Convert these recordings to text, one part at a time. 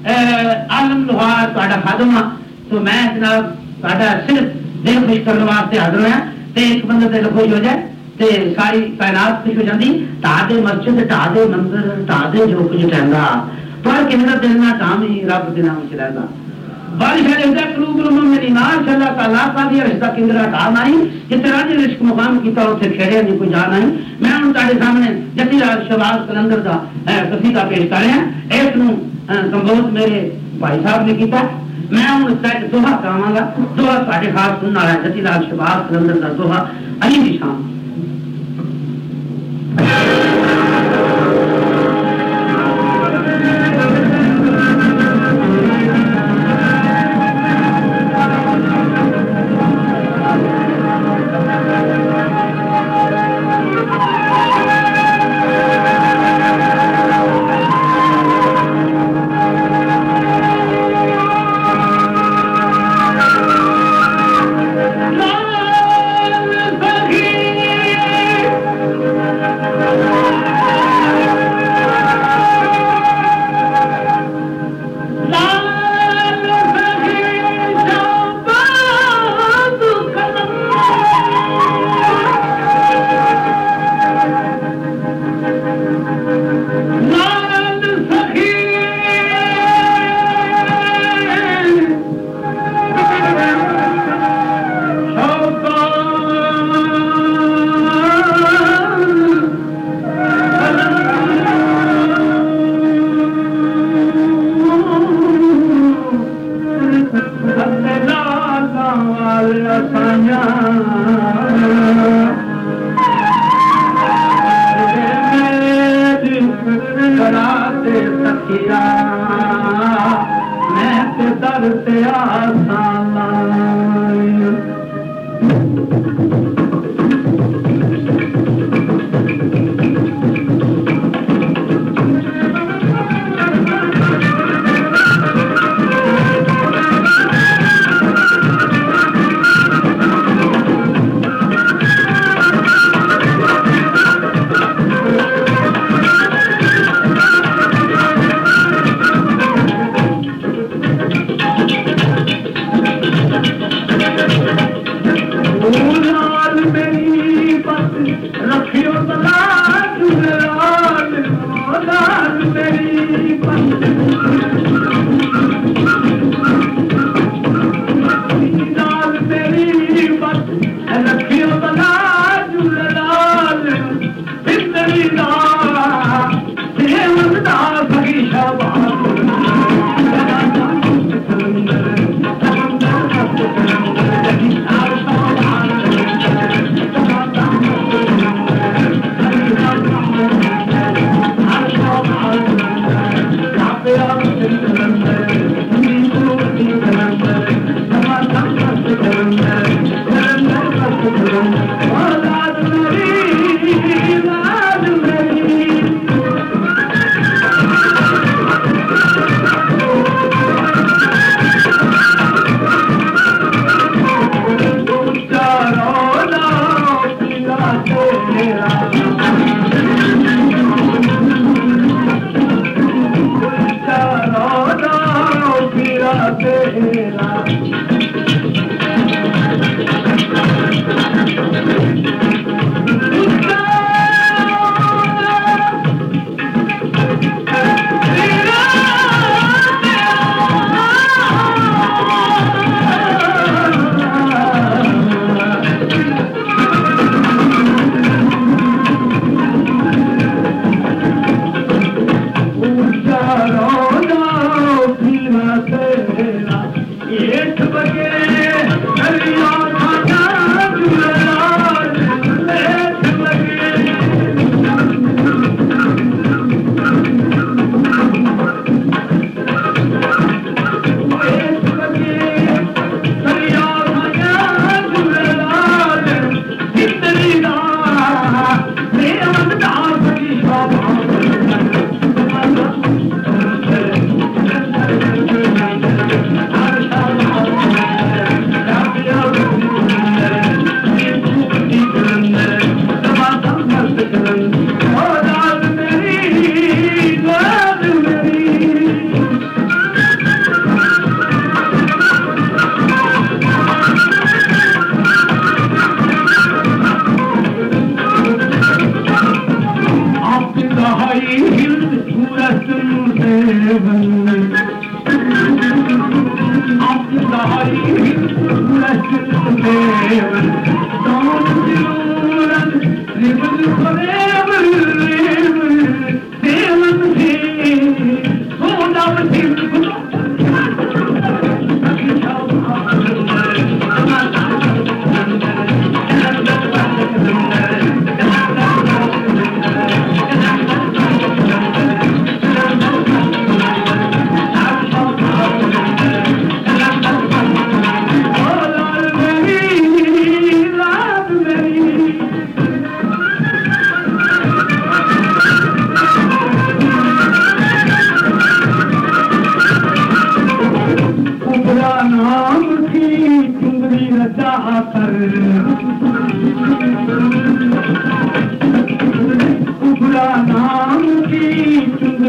आलम लोहार तुहाडा खादम हां तो मैं जनाब तुहाडा सिर्फ दिल खुश करने वास्ते हाजिर होया ते एक बंदे दिल खुश हो जाए ते सारी कायनात खुश हो जाती ढा दे मस्जिद ढा दे मंदिर ढा दे जो कुछ कहंदा पर किंदा दिल ना टामी रब दे नाम च रहंदा बारिश है इधर कुलूब मेरी माशाअल्लाह ताला का भी रिश्ता किंदरा ढा नहीं जिते राजी रिश्क मुकाम कीता उथे खेड़े नहीं कोई जा नहीं मैं उन ताड़े सामने जती राज शबाज कलंदर दा कसीदा पेश कर रहा इस नु संबोध मेरे भाई साहब ने किया मैं हूं तक दोहा गावांगा दोहा साढ़े खास सुनने वाला जती राज शबाज कलंदर दा दोहा अली दी शान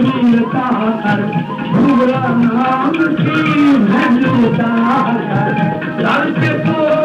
वीरता कर, बुरा नाम की भैलता कर, लड़ के तो